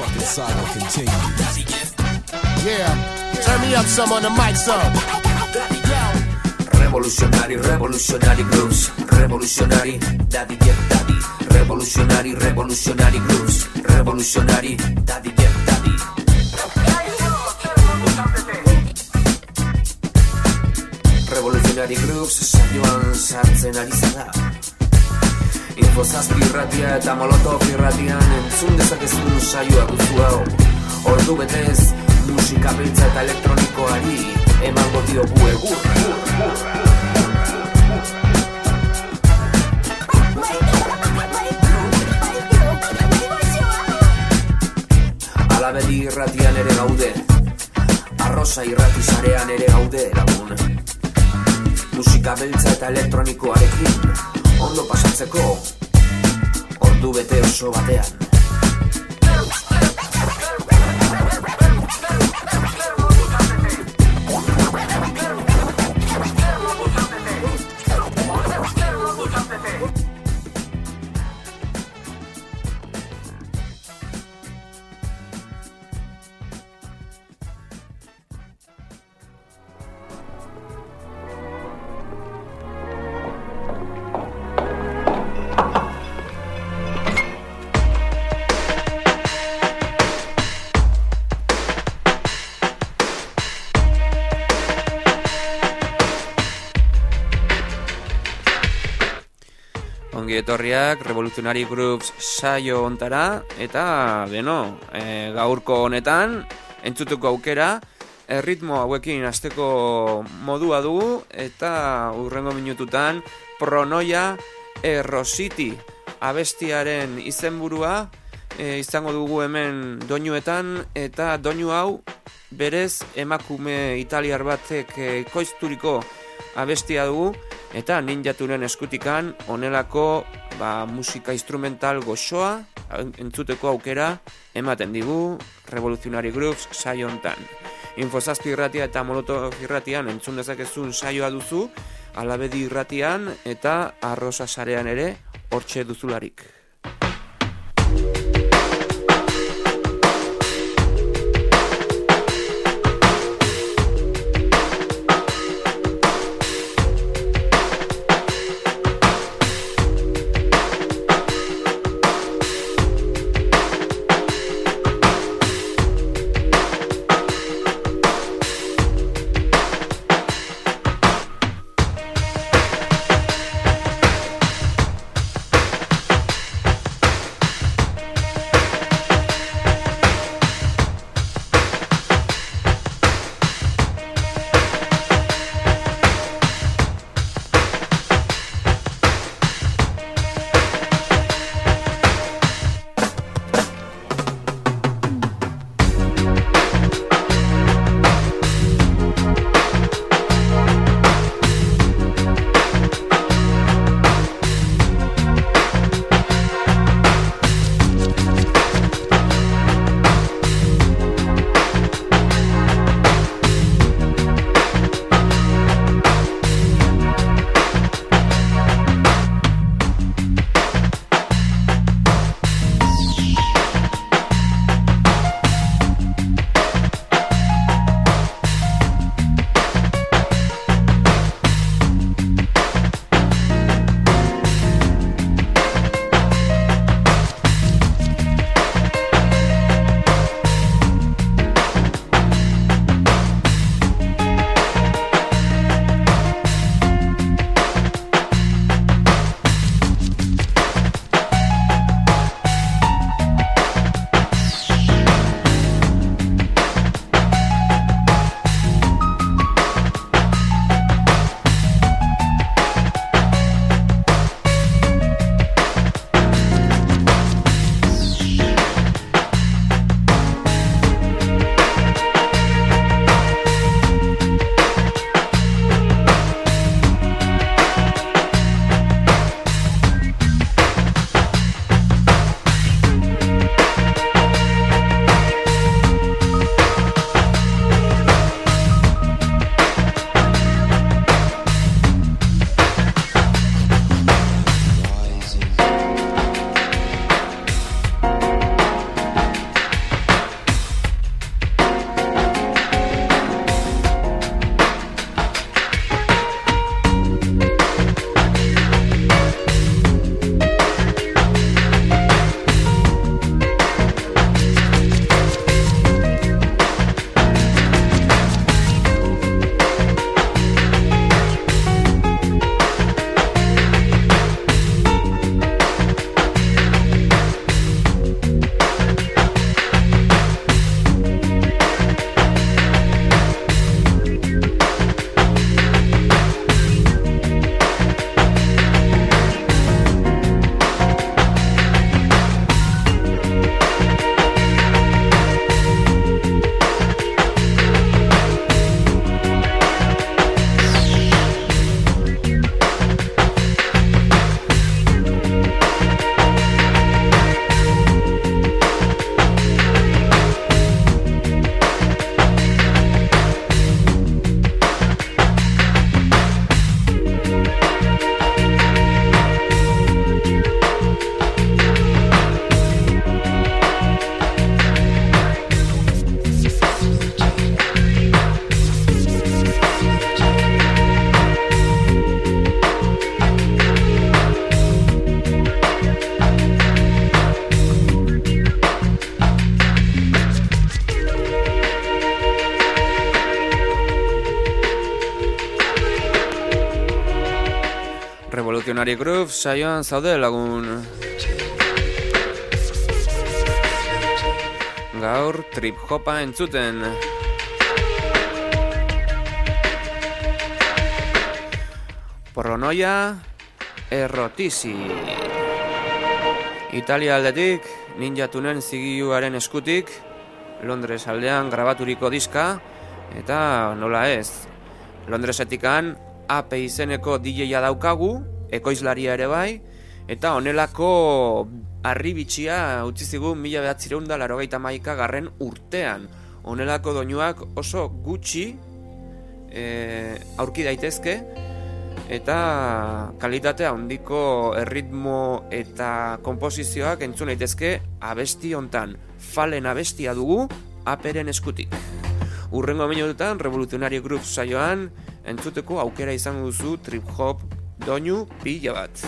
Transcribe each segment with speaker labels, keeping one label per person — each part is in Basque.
Speaker 1: fucking saga continues.
Speaker 2: Yeah, turn me up some on the mic, son.
Speaker 3: Revolutionary, revolutionary grooves. Revolutionary, daddy, yeah, daddy. Revolutionary, revolutionary grooves. Revolutionary, daddy, yeah, daddy. Revolutionary grooves, saioan sartzen ari zara. Infozazpi irratia eta Molotov irratian entzun dezakezun saioa duzu hau. Ordu betez, musika beltza eta elektronikoari emango diogu egur. Alabedi irratian ere gaude, Arrosa irrati sarean ere gaude lagun. Musika beltza eta elektronikoarekin ondo pasatzeko ordu bete oso batean. Etorriak Revolutionary Grooves saio ontara eta gaurko honetan entzutuko aukera erritmo hauekin hasteko modua dugu eta hurrengo minututan Pronoia Errositi abestiaren izenburua izango dugu hemen doinuetan eta doinu hau berez emakume italiar batek ekoizturiko abestia dugu eta ninjaturen eskutikan honelako musika instrumental goxoa entzuteko aukera ematen digu Revolutionary Grooves saio hontan. Infozazpi irratia eta Molotov irratian entzun dezakezun saioa duzu, Alabedi irratian eta Arrosa sarean ere hortxe duzularik.
Speaker 4: Revolutionary Groove saioan zaude lagun. Gaur trip hopa entzuten. Porronoia errotisi. Italia aldetik, Ninja Tunen zigiluaren eskutik, Londres aldean grabaturiko diska, eta nola ez, Londresetikan AP izeneko DJ-a daukagu, ekoizlaria ere bai, eta honelako harribitxia utzi zigun 1981 urtean. Honelako doinuak oso gutxi aurki daitezke, eta kalitatea handiko erritmo eta konposizioak entzun daitezke abesti hontan. Falen abestia dugu aperen eskutik. Urrengo minututan Revolutionary Groove saioan entzuteko aukera izango duzu trip hop doinu pila bat.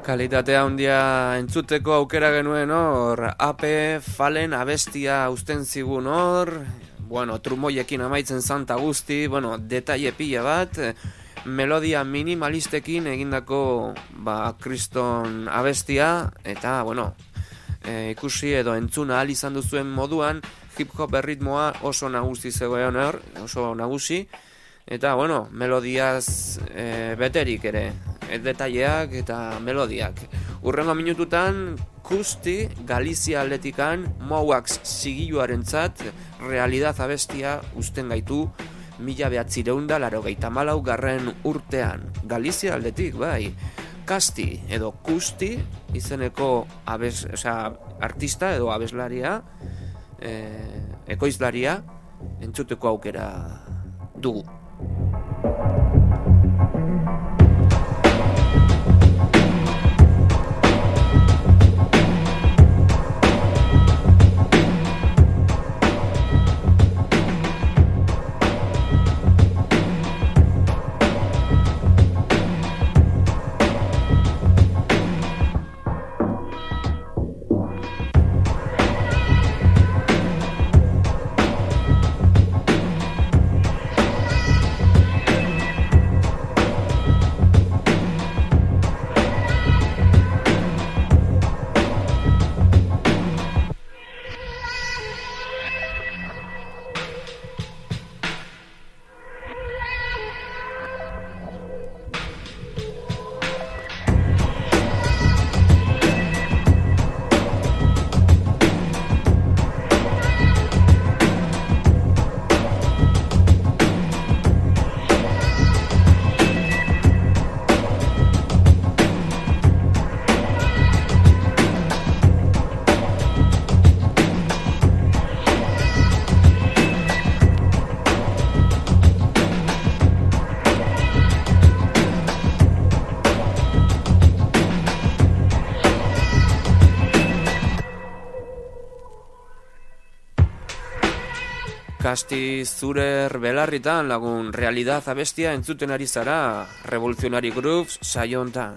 Speaker 4: Kalitatea handia entzuteko aukera genuen hor, Ape Falen abestia uzten zigun hor, bueno, trumoiekin amaitzen zanta guzti, bueno, detaile pila bat, melodia minimalistekin egindako kriston abestia, eta, bueno, ikusi edo entzuna ahal izan duzuen moduan, hip-hop erritmoa oso nagusi zegoen hor, oso nagusi, eta, bueno, melodiaz beterik ere, detaileak eta melodiak. Urrengo minututan, Kusti, Galizia aldetikan, Mowax zigiluarentzat, realidad abestia uzten gaitu, 1984 garren urtean. Galizia aldetik, bai. Kasti edo Kusti, izeneko artista edo abeslaria, ekoizlaria, entzuteko aukera dugu. Kasti zurer belarritan lagun realidad abestia entzuten ari zara Revolutionary Grooves saiontan.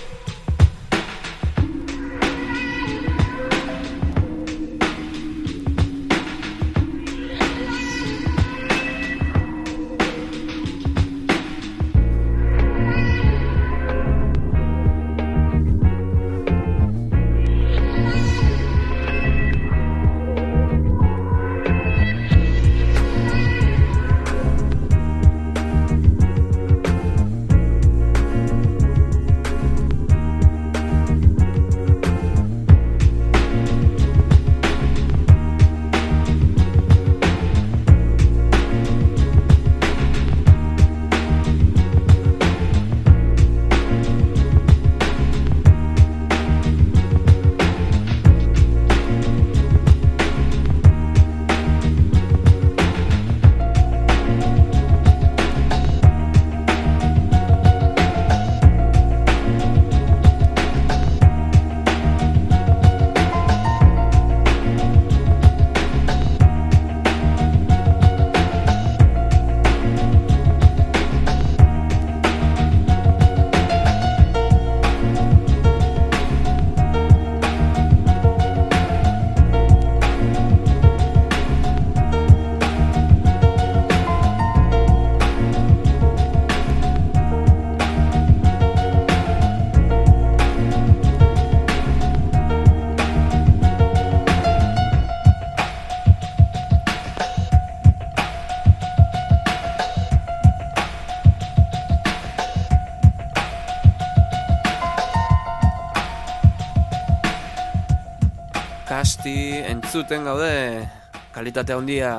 Speaker 4: Kasti entzuten gaude, kalitatea handia.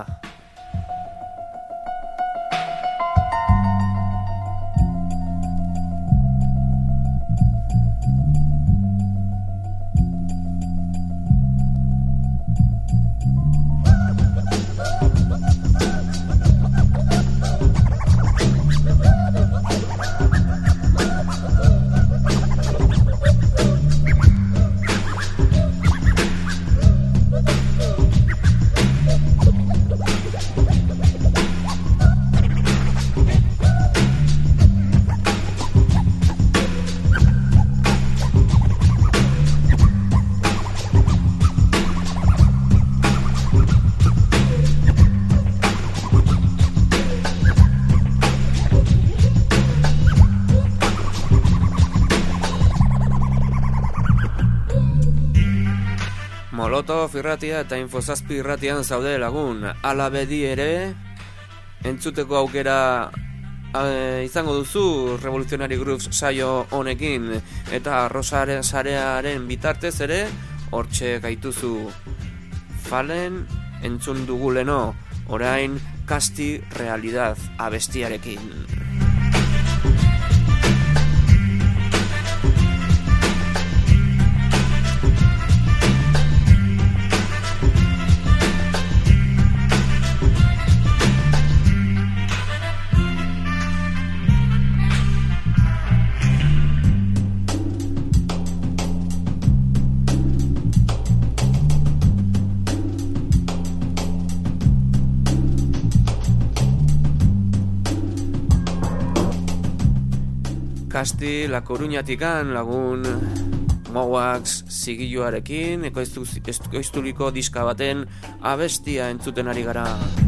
Speaker 4: Molotov irratia eta Infozazpi irratian zaude lagun. Ala bedi ere, entzuteko aukera izango duzu Revolutionary Grooves saio honekin, eta Arrosaren sarearen bitartez ere, hortxe gaituzu. Fallen entzun dugu leno, orain Casti Realidad abestiarekin. Casti La Coruñatikan lagun Mowax zigiluarekin ekoizturiko diska baten abestia entzuten ari gara.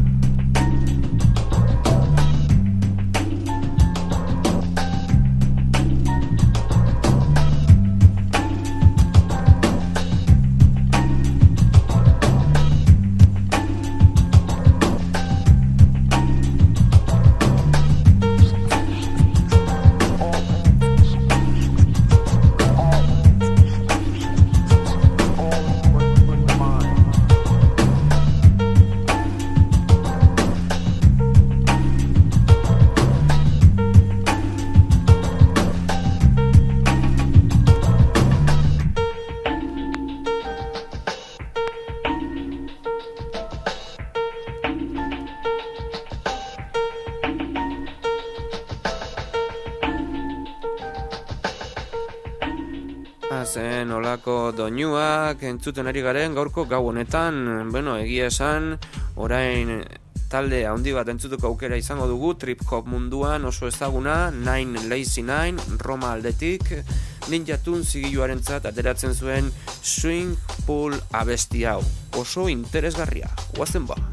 Speaker 4: Zen olako doinuak entzuten ari garen gaurko gau honetan. Egia esan, orain talde handi bat entzutuko aukera izango dugu trip hop munduan oso ezaguna, Nine Lazy Nine, Roma aldetik, Ninja Tune zigiluarentzat ateratzen zuen Swing Pool abesti hau. Oso interesgarria, guazen ba.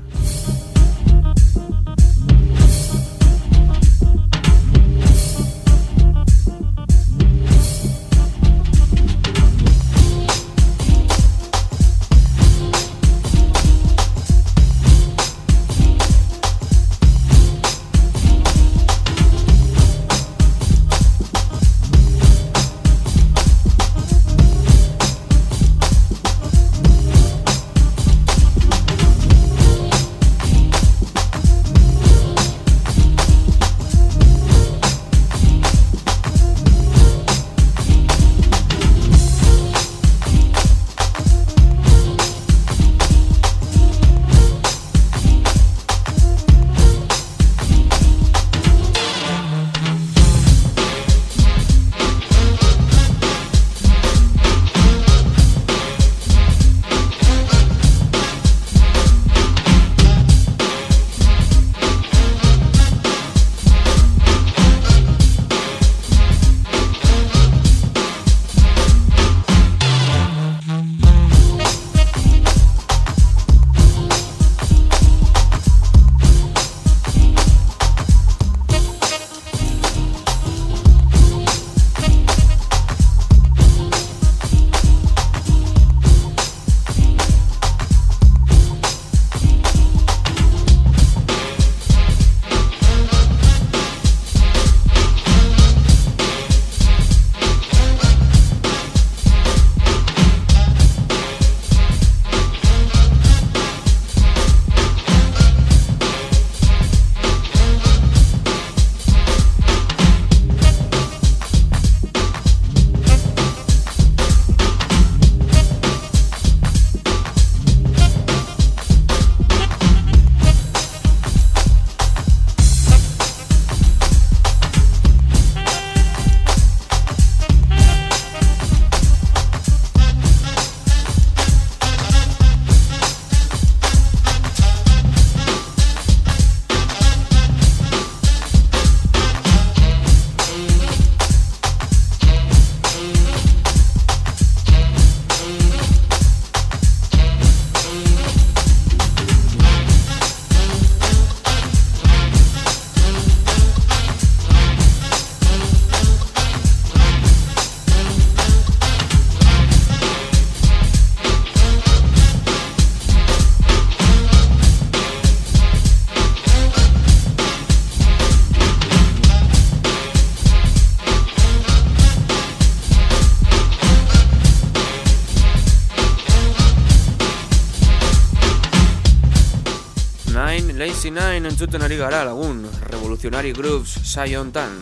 Speaker 4: Lazy Nine entzuten ari gara lagun, Revolutionary Grooves saio hontan.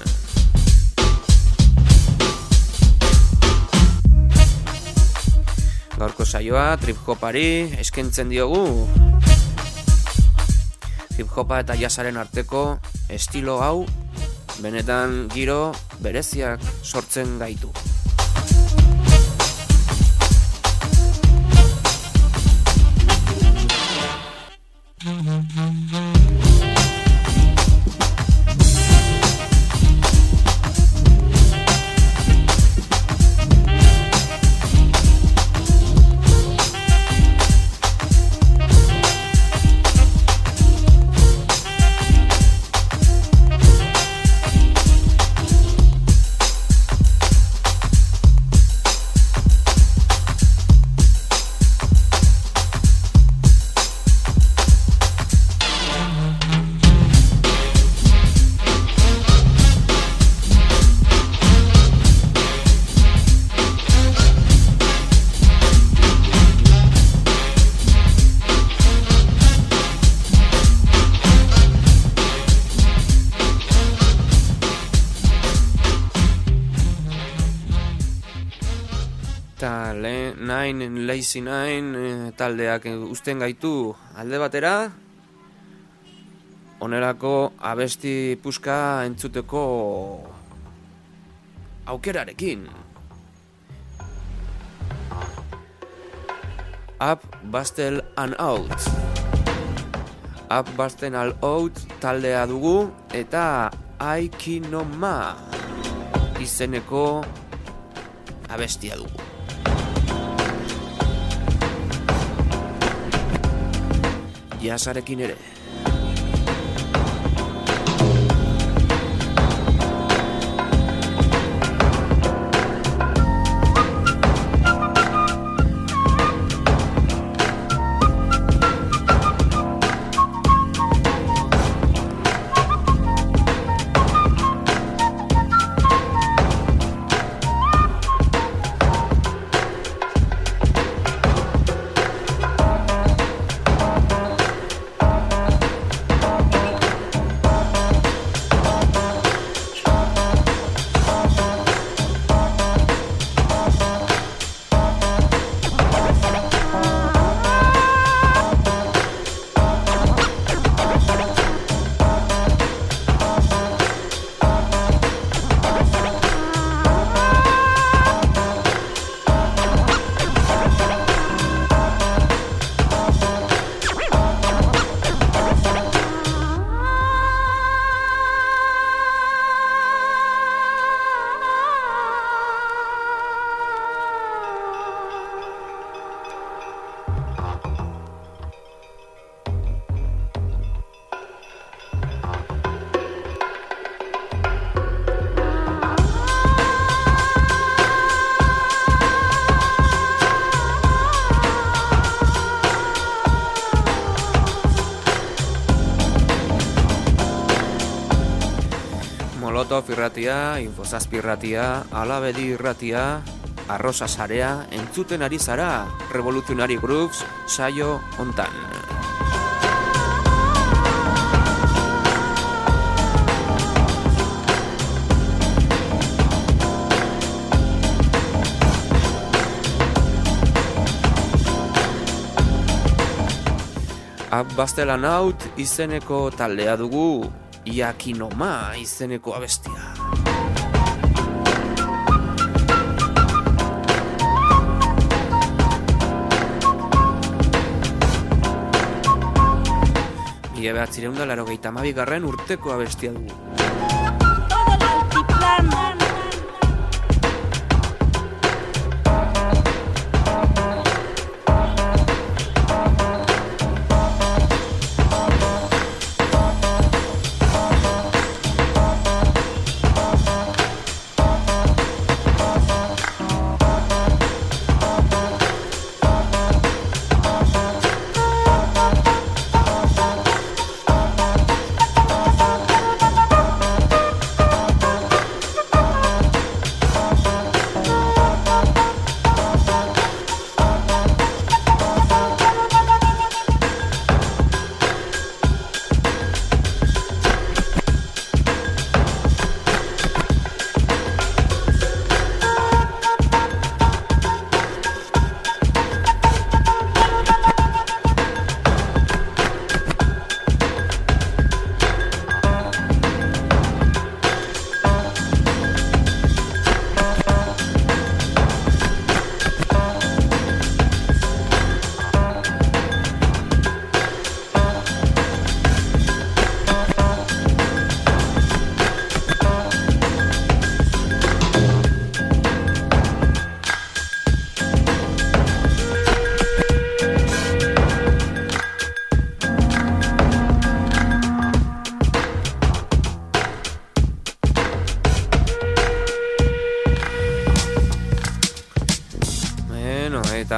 Speaker 4: Gaurko saioa trip-hopari eskentzen diogu. Hip-hopa eta jazzaren arteko estilo hau benetan giro bereziak sortzen gaitu. Lazy Nine taldeak uzten gaitu alde batera, onerako abesti puska entzuteko aukerarekin. Up, Bustle and Out. Up, Bustle and Out taldea dugu eta Aikinoma izeneko abestia dugu. Jasarekin ere. Molotov irratia, Infozazpi irratia, Alabedi irratia, Arrosa sarea, entzuten ari zara, Revolutionary Grooves saio hontan. Up, Bustle and Out izeneko taldea dugu, Iakinoma izeneko abestia. Mila 1982 urteko abestia dugu.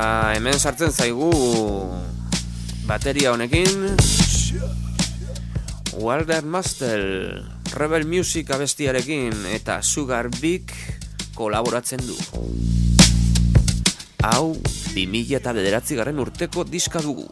Speaker 4: Eta hemen sartzen zaigu bateria honekin Walter Mustel Rebel Music abestiarekin eta Sugar Big kolaboratzen du. Hau 2009 urteko diska dugu.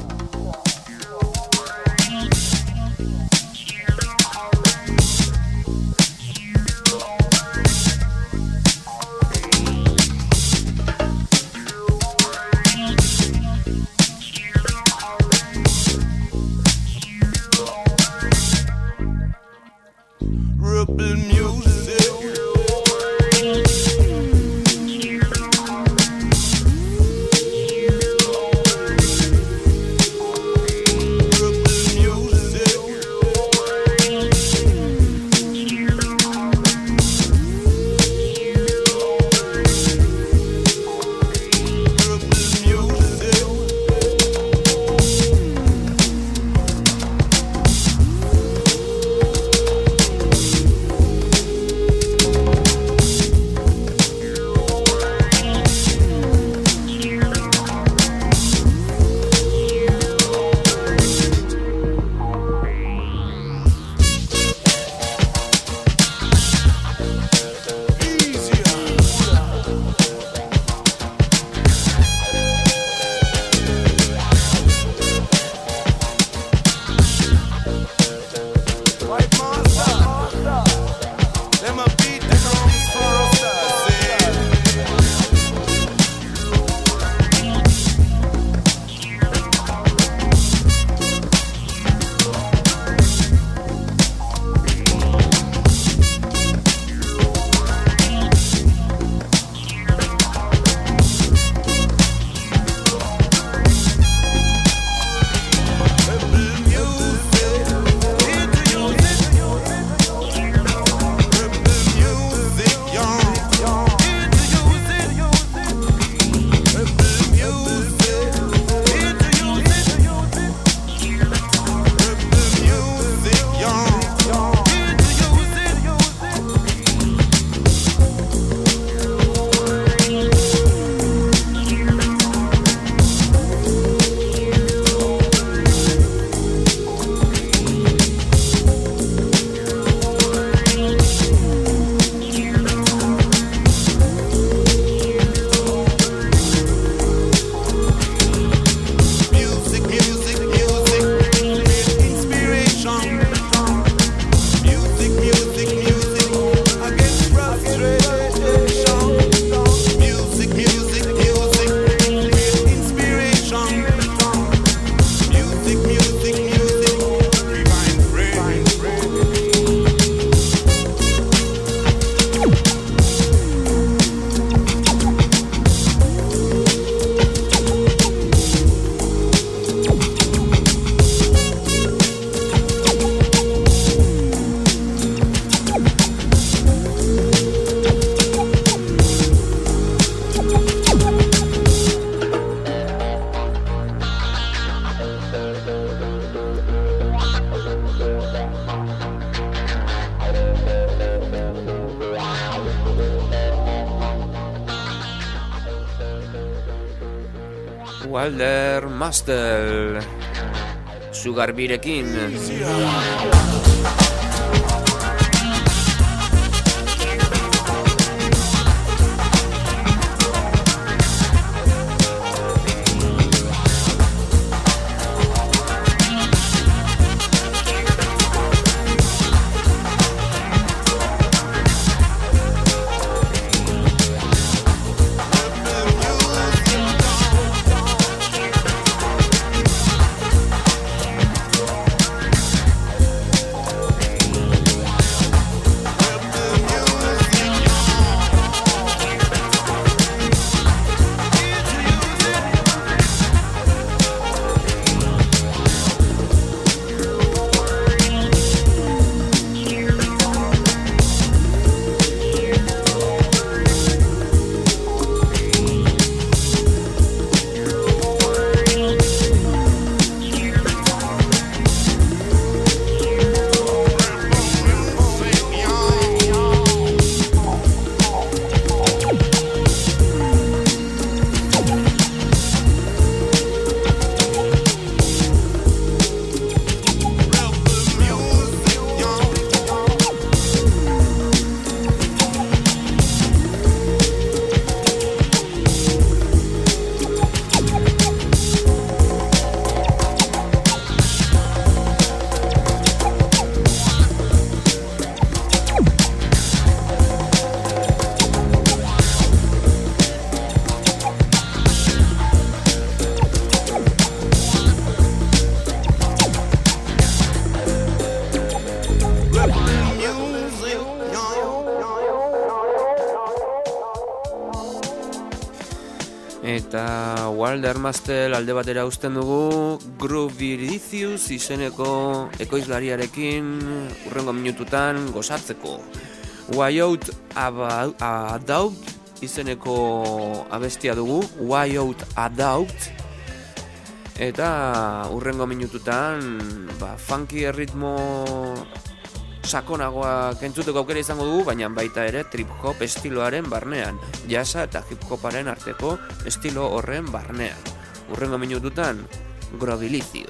Speaker 4: Walter Mustel Sugar Birekin Eta Walder Mastel alde batera uzten dugu Groovylicious izeneko ekoizlariarekin urrengo minututan gozatzeko. Why Out Adout izeneko abestia dugu, Why Out Adout. Eta urrengo minututan funky erritmo sakonagoak entzuteko aukera izango dugu, baina baita ere trip-hop estiloaren barnean, jazza eta hip-hoparen arteko estilo horren barnean. Urrengo minututan, Groovylicious.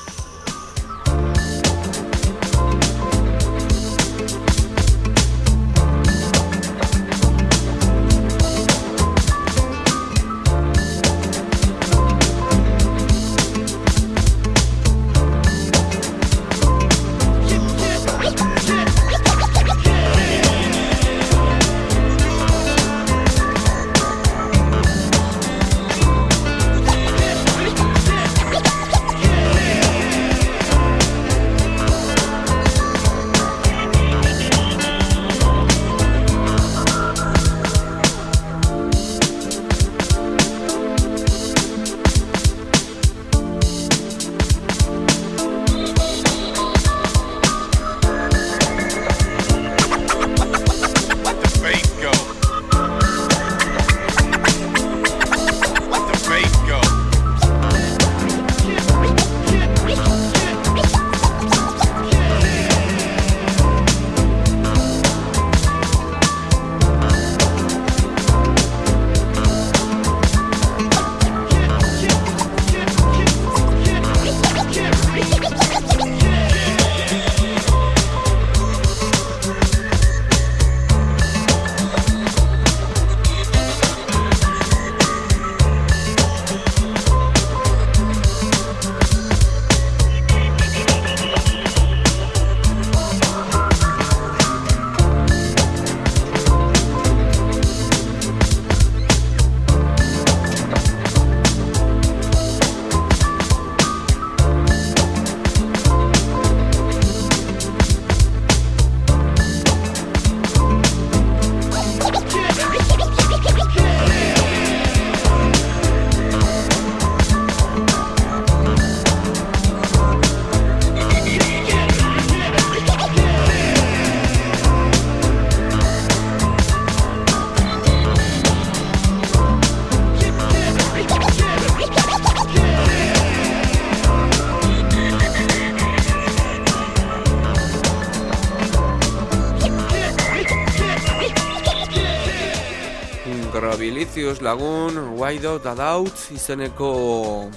Speaker 4: Groovylicious lagun, Why Out Adout izeneko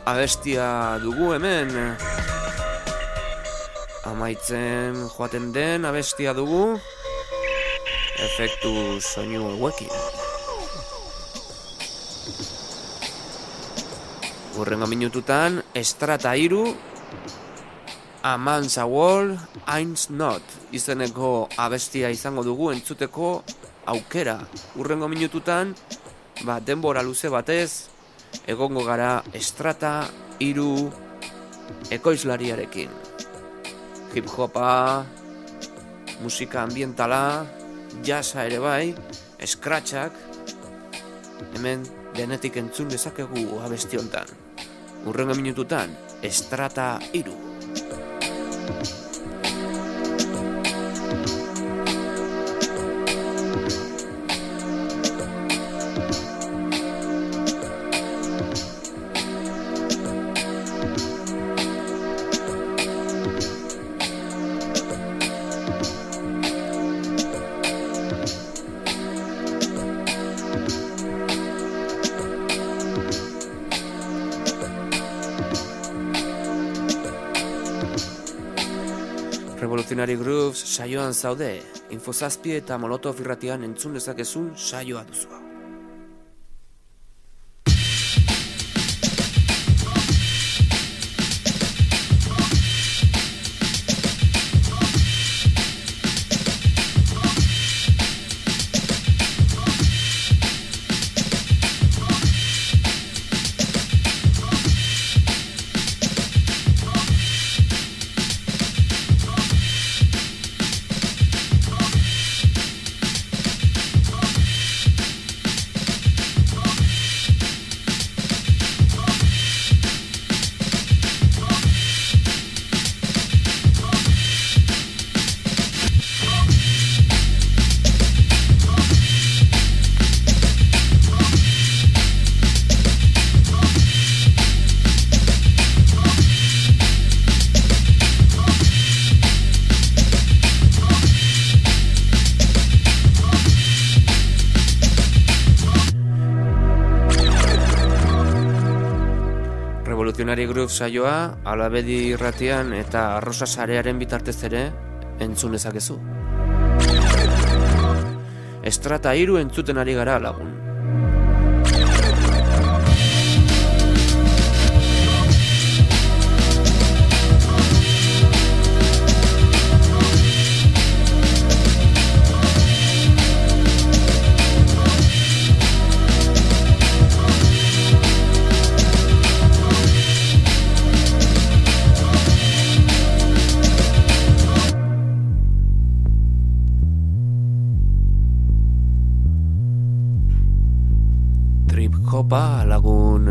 Speaker 4: abestia dugu hemen. Amaitzen joaten den abestia dugu, efektu soinu hauekin. Urrengo minututan, Estrata 3, A Man's a Wall, Eins Not izeneko abestia izango dugu entzuteko aukera. Urrengo minututan, denbora luze batez, egongo gara Estrata 3 ekoizlariarekin. Hip-hopa, musika ambientala, jazza ere bai, scratchak, hemen denetik entzun dezakegu abesti hontan. Urrengo minututan, Estrata 3. Revolutionary Grooves saioan zaude, Infozazpi eta Molotov irratian entzun dezakezun saioa duzu. Revolutionary Groove saioa Alabedi irratian eta Arrosa sarearen bitartez ere entzun dezakezu. Estrata 3 entzuten ari gara lagun. Hopa lagun.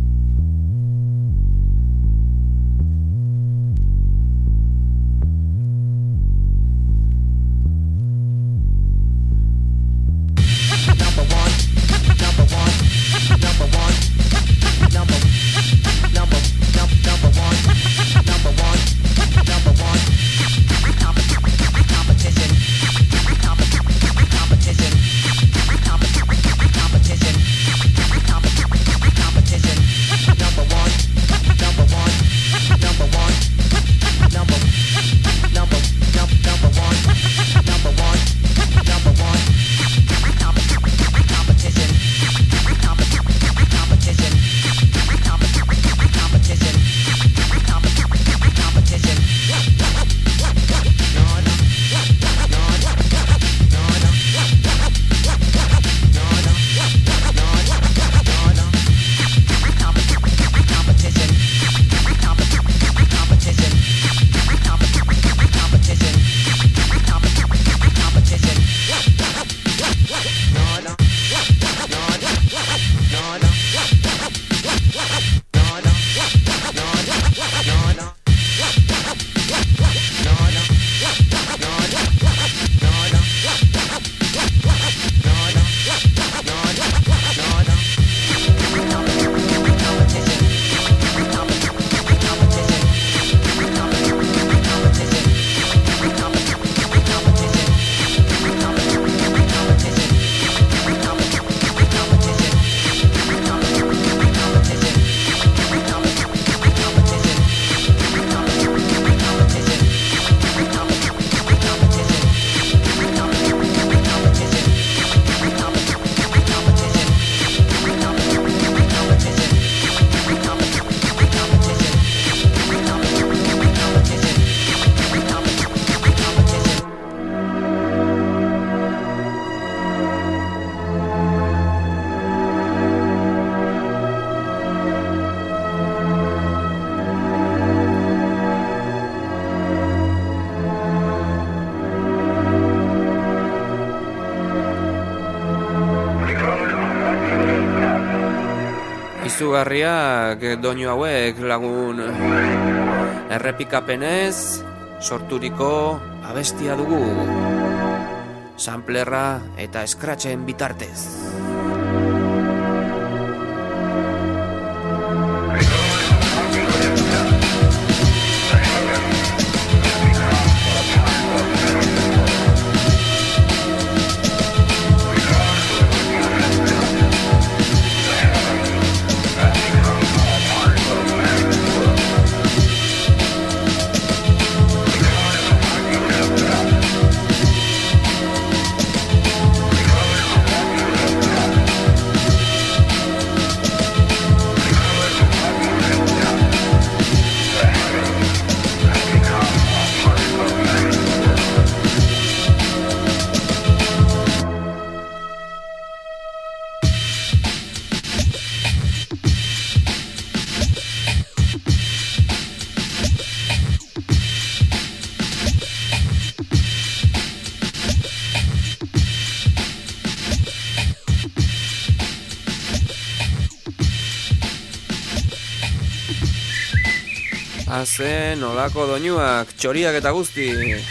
Speaker 4: Izugarriak doinu hauek lagun, errepikapenez sorturiko abestia dugu, samplerra eta scratchen bitartez. Haze nolako doinuak, txoriak eta guzti.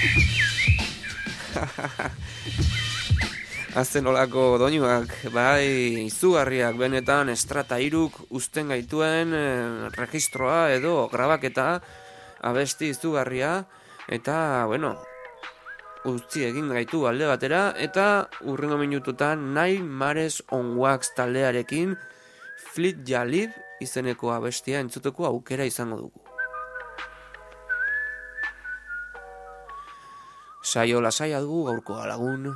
Speaker 4: Haze nolako doinuak, bai, izugarriak benetan Estrata 3 uzten gaituen registroa edo grabaketa abesti izugarria. Eta, bueno, utzi egin gaitu alde batera eta urrengo minututan Nightmares on Wax taldearekin Fleet Jalib izeneko abestia entzuteko aukera izango dugu. Saio lasaia dugu gaurkoa lagun.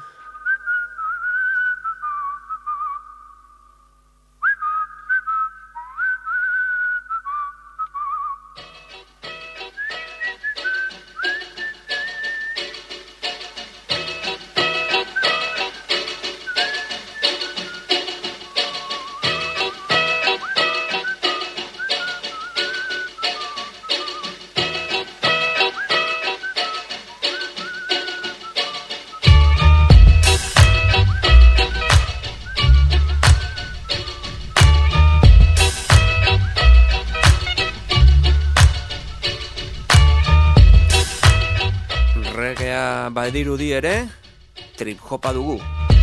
Speaker 4: Reggaea badirudi ere, trip hopa dugu.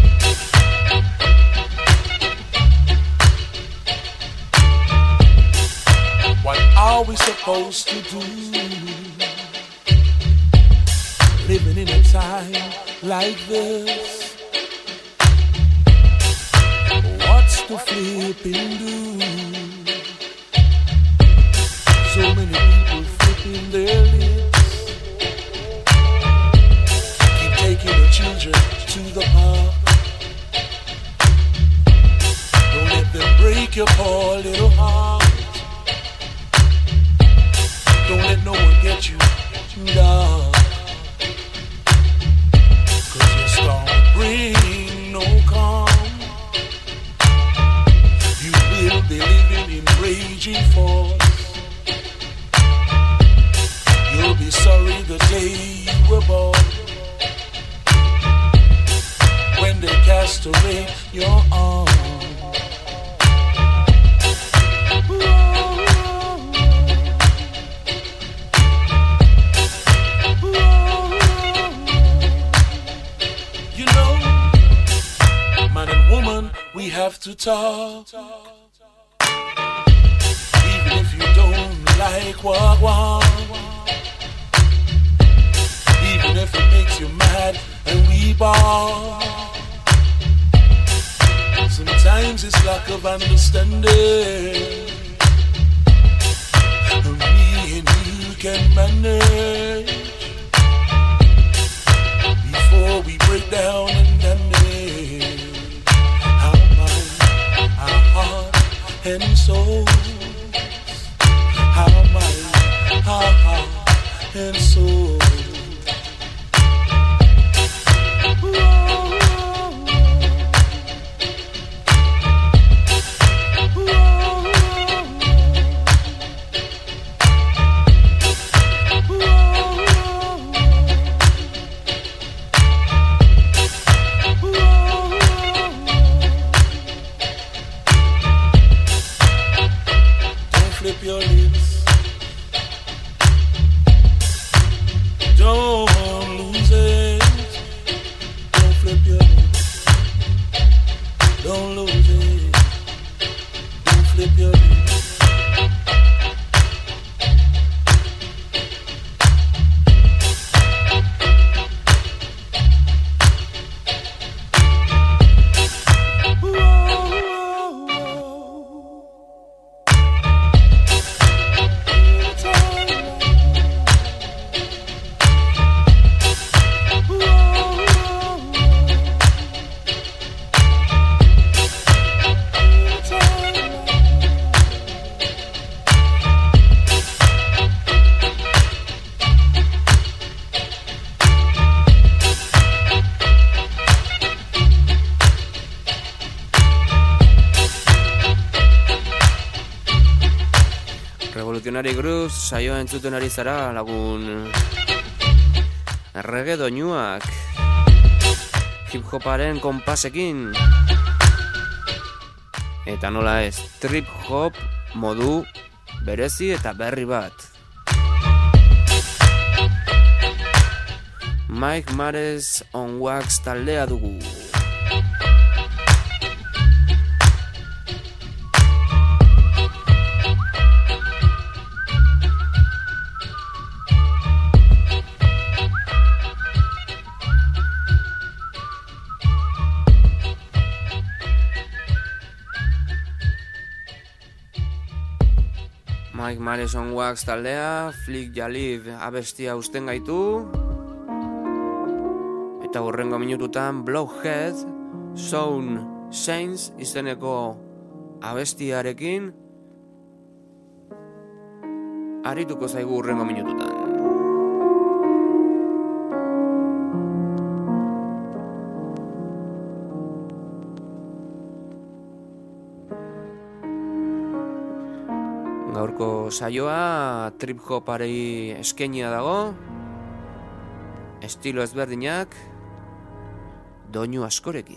Speaker 1: What are we supposed to do? Living in a time like this. What's the flipping do? So many people flipping their lips. Taking the children to the park. Don't let them break your poor little heart. Don't let no one get you down. 'Cause your storm will bring no calm. You will be living in raging force. You'll be sorry the day you were born. When they cast away your arms. You know, man and woman, we have to talk. Even if you don't like what. Even if it makes you mad and we ball. Sometimes it's lack of understanding. Me and you can manage before we break down and damage our mind, our heart and soul. Our mind, our heart and soul. Flip your lips. Don't lose it. Don't flip your lips. Don't lose it. Don't flip your lips.
Speaker 4: Revolutionary Grooves saioa entzuten ari zara lagun. Reggae doinuak hip hoparen konpasekin. Eta nola ez, trip hop modu berezi eta berri bat. Mike Mares on Wax taldea dugu. Like Mares on Wax taldea, Flick Jalib abestia usten gaitu. Eta hurrengo minututan Blowhead Sound Saints izeneko abestiarekin arituko zaigu hurrengo minututan. Gaurko saioa trip hopari eskenia dago, estilo ezberdinak, doinu askorekin.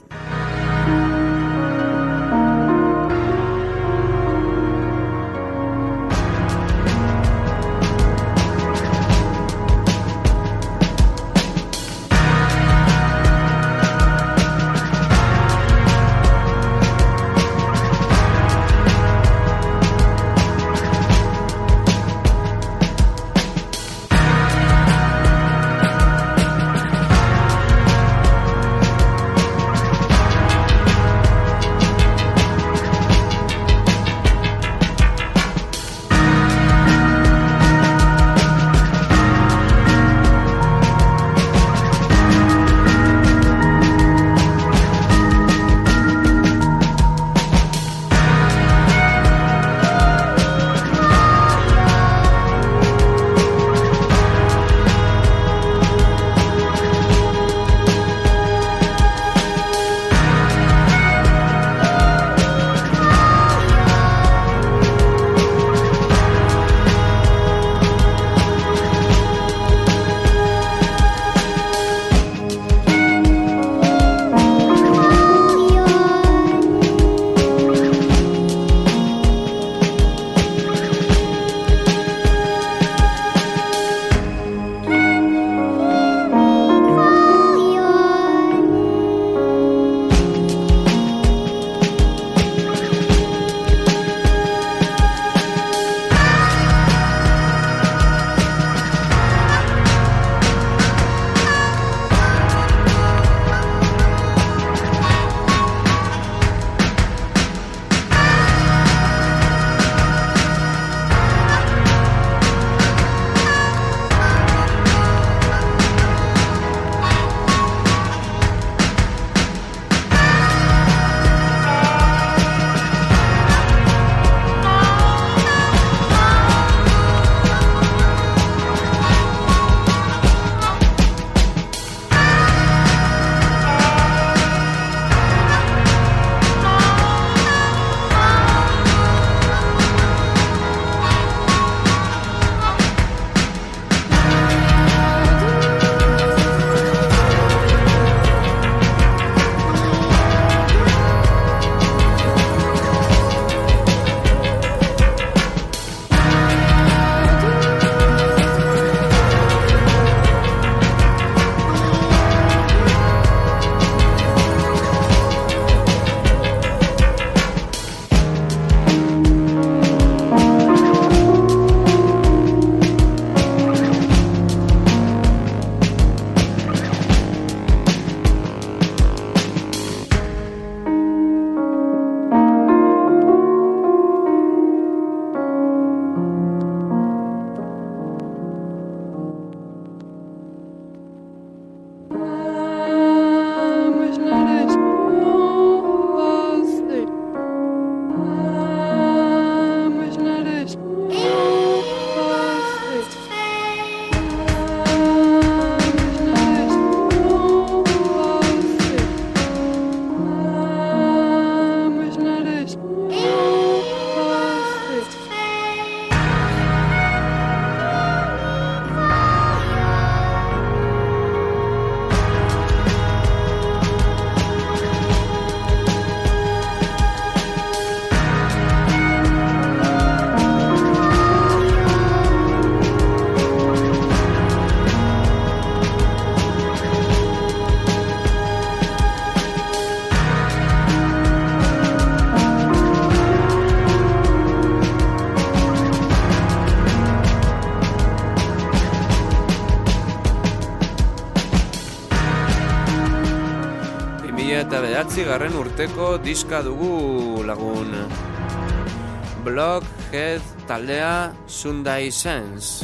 Speaker 4: Eta 2009 urteko diska dugu lagun. Blockhead taldea Sunday Sense.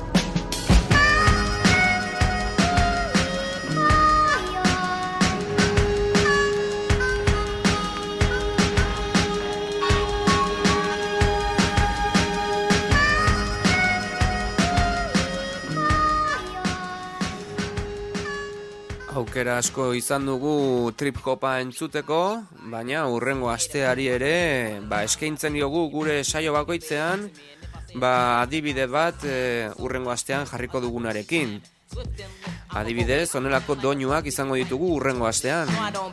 Speaker 4: Aukera asko izan dugu trip hopa entzuteko, baina hurrengo asteari ere eskaintzen diogu gure saio bakoitzean adibide bat hurrengo astean jarriko dugunarekin. Adibidez, honelako doinuak izango ditugu hurrengo astean.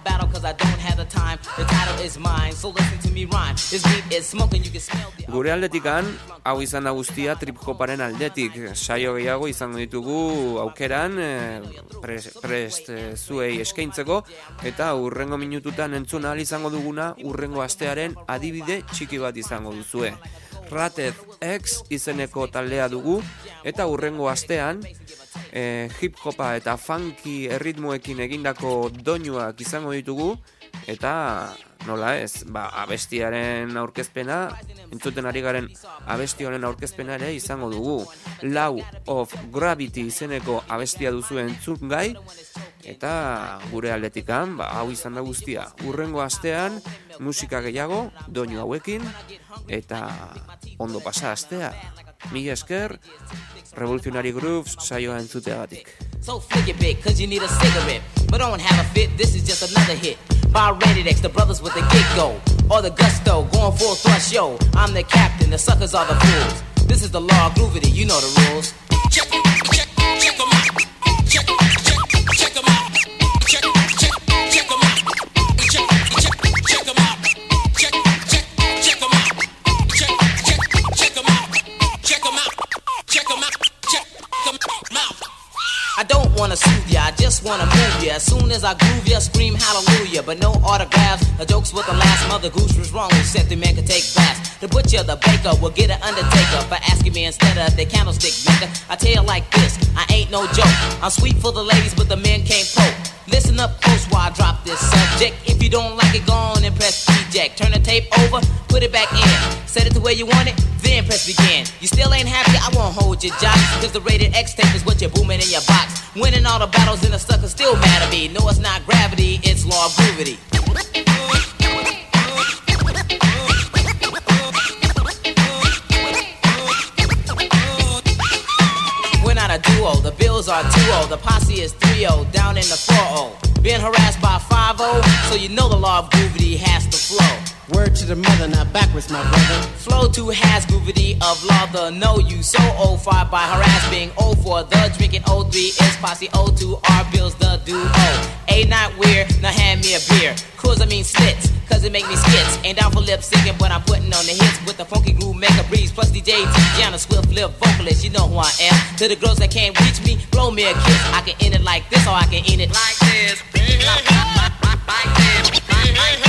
Speaker 4: Gure aldetikan, hau izan da guztia trip hoparen aldetik. Saio gehiago izango ditugu aukeran prest zuei eskaintzeko, eta hurrengo minututan entzun ahal izango duguna hurrengo astearen adibide txiki bat izango duzue. Rated X izeneko taldea dugu, eta hurrengo astean hip-hopa eta funky erritmoekin egindako doinuak izango ditugu, eta nola ez, abestiaren aurkezpena, entzuten ari garen abesti honen aurkezpena ere izango dugu. Law of Gravity izeneko abestia duzu entzun gai, eta gure aldetikan, hau izan da guztia. Hurrengo astean, musika gehiago, doinu hauekin, eta ondo pasa astea. Mila esker, Revolutionary Grooves saioa entzuteagatik.
Speaker 5: So flick it big, cause you need a cigarette. But don't have a fit, this is just another hit. By Rated X, the brothers with the get-go. Or the gusto, going full thrust, yo. I'm the captain, the suckers are the fools. This is the law, groovity, you know the rules. Check them out. Check them out. Check them out. Check them out. Check them out. Check them out. Check them out. Check them out. I don't wanna soothe ya, I just wanna move ya. As soon as I groove ya, scream hallelujah. But no autographs, the jokes with the last mother goose was wrong. Who said the man could take baths? The butcher, the baker, will get an undertaker for asking me instead of the candlestick maker. I tell you like this, I ain't no joke. I'm sweet for the ladies, but the men can't poke. Listen up close while I drop this subject. If you don't like it, go on and press eject. Turn the tape over, put it back in. Set it to where you want it, then press begin. You still ain't happy, I won't hold your jocks, cause the Rated X tape is what you're booming in your box. Winning all the battles and the sucker still mad at me. No, it's not gravity, it's law of groovity. We're not a duo, the bills are 2-0, the posse is 3-0, down in the 4-0. Being harassed by 5-0, so you know the law of groovity has to flow.
Speaker 6: Word to the mother, not backwards, my brother.
Speaker 5: Flow to has groovity of law, the know you. So 05 by harass being 04, the drinking 03 is posse 02, our bills the duo. A not weird, now hand me a beer. Cause I mean slits, cause it make me skits. Ain't down for lip syncing, but I'm putting on the hits with the funky groove, make a breeze. Plus DJ Tiana, Swift lip vocalist, you know who I am. To the girls that can't reach me, blow me a kiss. I can end it like this, or I can end it like this. Like this, like this.